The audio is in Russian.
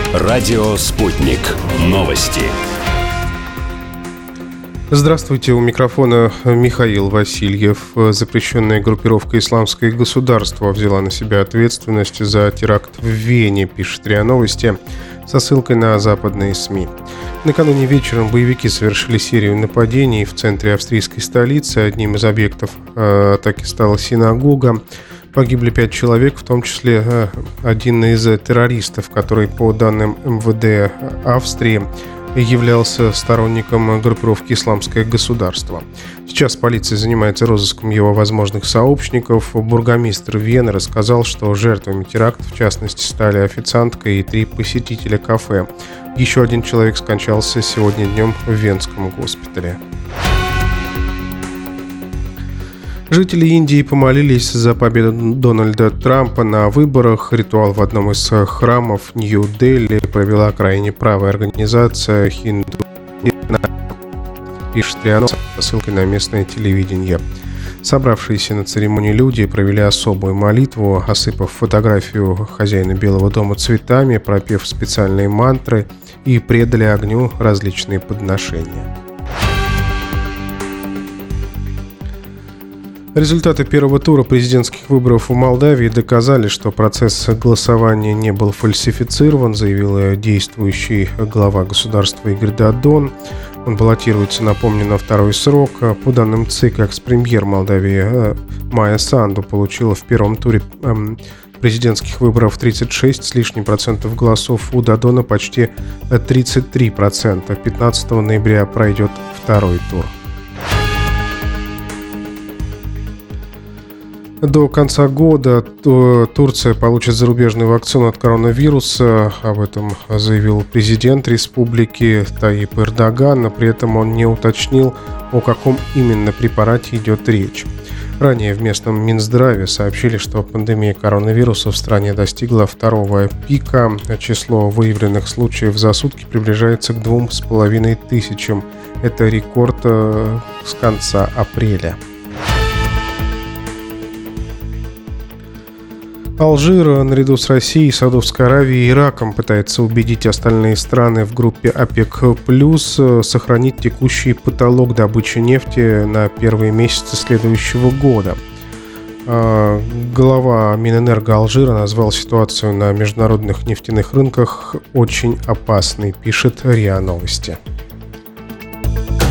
Радио «Спутник». Новости. Здравствуйте, у микрофона Михаил Васильев. Запрещенная группировка «Исламское государство» взяла на себя ответственность за теракт в Вене, пишет РИА Новости, со ссылкой на западные СМИ. Накануне вечером боевики совершили серию нападений в центре австрийской столицы. Одним из объектов атаки стала синагога. Погибли 5 человек, в том числе один из террористов, который, по данным МВД Австрии, являлся сторонником группировки «Исламское государство». Сейчас полиция занимается розыском его возможных сообщников. Бургомистр Вены рассказал, что жертвами теракта, в частности, стали официантка и 3 посетителя кафе. Еще один человек скончался сегодня днем в Венском госпитале. Жители Индии помолились за победу Дональда Трампа на выборах. Ритуал в одном из храмов Нью-Дели провела крайне правая организация «Хинду», пишет РИА Новости со ссылкой на местное телевидение. Собравшиеся на церемонии люди провели особую молитву, осыпав фотографию хозяина Белого дома цветами, пропев специальные мантры и предали огню различные подношения. Результаты первого тура президентских выборов в Молдавии доказали, что процесс голосования не был фальсифицирован, заявил действующий глава государства Игорь Додон. Он баллотируется, напомню, на второй срок. По данным ЦИК, экс-премьер Молдавии Майя Санду получила в первом туре президентских выборов 36 с лишним процентов голосов, у Додона почти 33%. 15 ноября пройдет второй тур. До конца года Турция получит зарубежную вакцину от коронавируса. Об этом заявил президент республики Таип Эрдоган, но при этом он не уточнил, о каком именно препарате идет речь. Ранее в местном Минздраве сообщили, что пандемия коронавируса в стране достигла второго пика. Число выявленных случаев за сутки приближается к 2500. Это рекорд с конца апреля. Алжир наряду с Россией, Саудовской Аравией и Ираком пытается убедить остальные страны в группе ОПЕК+ сохранить текущий потолок добычи нефти на первые месяцы следующего года. Глава Минэнерго Алжира назвал ситуацию на международных нефтяных рынках очень опасной, пишет РИА Новости.